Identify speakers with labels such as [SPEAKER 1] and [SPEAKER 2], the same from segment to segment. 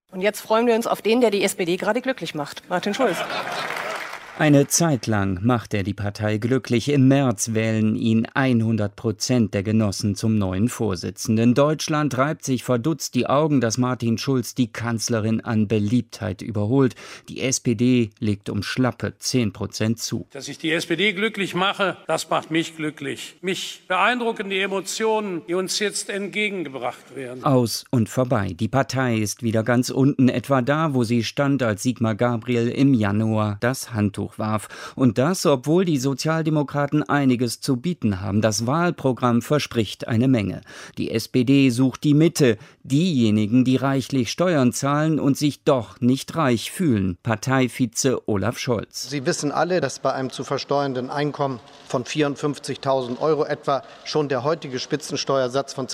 [SPEAKER 1] Und jetzt freuen wir uns auf den, der die SPD gerade glücklich macht, Martin Schulz.
[SPEAKER 2] Eine Zeit lang macht er die Partei glücklich. Im März wählen ihn 100% der Genossen zum neuen Vorsitzenden. Deutschland reibt sich verdutzt die Augen, dass Martin Schulz die Kanzlerin an Beliebtheit überholt. Die SPD legt um schlappe 10% zu.
[SPEAKER 3] Dass ich die SPD glücklich mache, das macht mich glücklich. Mich beeindrucken die Emotionen, die uns jetzt entgegengebracht werden.
[SPEAKER 2] Aus und vorbei. Die Partei ist wieder ganz unten, etwa da, wo sie stand, als Sigmar Gabriel im Januar das Handtuch warf. Und das, obwohl die Sozialdemokraten einiges zu bieten haben. Das Wahlprogramm verspricht eine Menge. Die SPD sucht die Mitte, diejenigen, die reichlich Steuern zahlen und sich doch nicht reich fühlen. Parteivize Olaf Scholz.
[SPEAKER 4] Sie wissen alle, dass bei einem zu versteuernden Einkommen von 54.000 € etwa schon der heutige Spitzensteuersatz von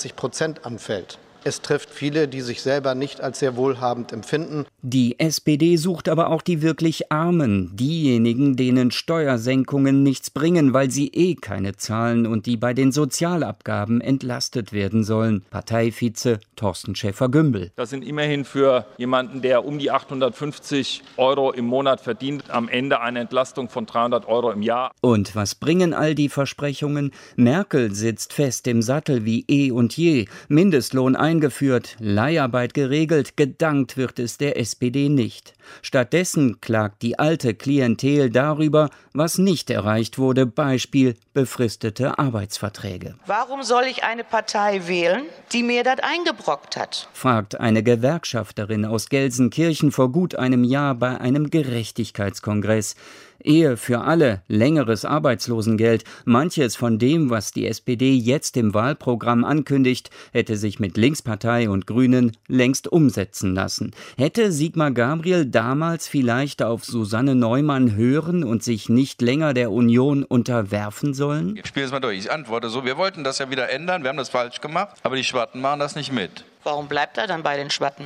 [SPEAKER 4] 42% anfällt. Es trifft viele, die sich selber nicht als sehr wohlhabend empfinden.
[SPEAKER 2] Die SPD sucht aber auch die wirklich Armen, diejenigen, denen Steuersenkungen nichts bringen, weil sie keine zahlen und die bei den Sozialabgaben entlastet werden sollen. Parteivize Thorsten Schäfer-Gümbel.
[SPEAKER 5] Das sind immerhin für jemanden, der um die 850 € im Monat verdient, am Ende eine Entlastung von 300 € im Jahr.
[SPEAKER 2] Und was bringen all die Versprechungen? Merkel sitzt fest im Sattel wie und je. Mindestlohn eingeführt, Leiharbeit geregelt, gedankt wird es der SPD nicht. Stattdessen klagt die alte Klientel darüber, was nicht erreicht wurde, Beispiel befristete Arbeitsverträge.
[SPEAKER 6] Warum soll ich eine Partei wählen, die mir das eingebrockt hat?
[SPEAKER 2] Fragt eine Gewerkschafterin aus Gelsenkirchen vor gut einem Jahr bei einem Gerechtigkeitskongress. Ehe für alle, längeres Arbeitslosengeld, manches von dem, was die SPD jetzt im Wahlprogramm ankündigt, hätte sich mit Linkspartei und Grünen längst umsetzen lassen. Hätte Sigmar Gabriel damals vielleicht auf Susanne Neumann hören und sich nicht länger der Union unterwerfen sollen?
[SPEAKER 7] Ich spiele es mal durch. Ich antworte so, wir wollten das ja wieder ändern, wir haben das falsch gemacht, aber die Schwatten machen das nicht mit.
[SPEAKER 6] Warum bleibt er dann bei den Schwatten?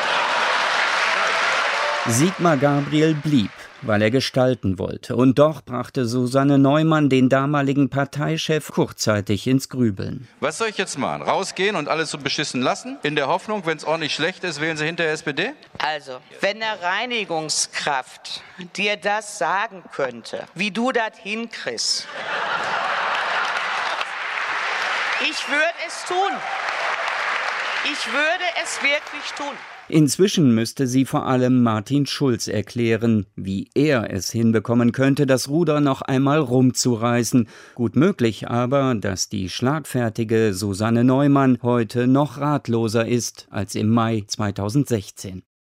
[SPEAKER 2] Sigmar Gabriel blieb, weil er gestalten wollte. Und doch brachte Susanne Neumann den damaligen Parteichef kurzzeitig ins Grübeln.
[SPEAKER 7] Was soll ich jetzt machen? Rausgehen und alles so beschissen lassen? In der Hoffnung, wenn es ordentlich schlecht ist, wählen Sie hinterher SPD?
[SPEAKER 6] Also, wenn eine Reinigungskraft dir das sagen könnte, wie du das hinkriegst, ich würde es tun. Ich würde es wirklich tun.
[SPEAKER 2] Inzwischen müsste sie vor allem Martin Schulz erklären, wie er es hinbekommen könnte, das Ruder noch einmal rumzureißen. Gut möglich aber, dass die schlagfertige Susanne Neumann heute noch ratloser ist als im Mai 2016.